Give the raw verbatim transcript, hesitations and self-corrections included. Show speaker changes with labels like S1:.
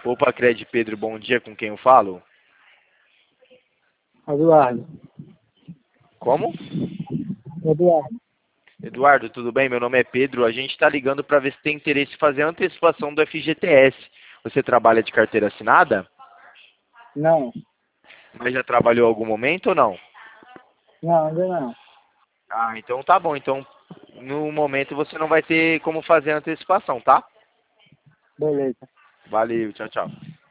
S1: Opa, Cred Pedro, bom dia, com quem eu falo?
S2: Eduardo.
S1: Como?
S2: Eduardo.
S1: Eduardo, tudo bem? Meu nome é Pedro. A gente está ligando para ver se tem interesse em fazer a antecipação do F G T S. Você trabalha de carteira assinada?
S2: Não.
S1: Mas já trabalhou em algum momento ou não?
S2: Não, ainda não.
S1: Ah, então tá bom. Então, no momento você não vai ter como fazer a antecipação, tá?
S2: Beleza.
S1: Valeu, tchau, tchau.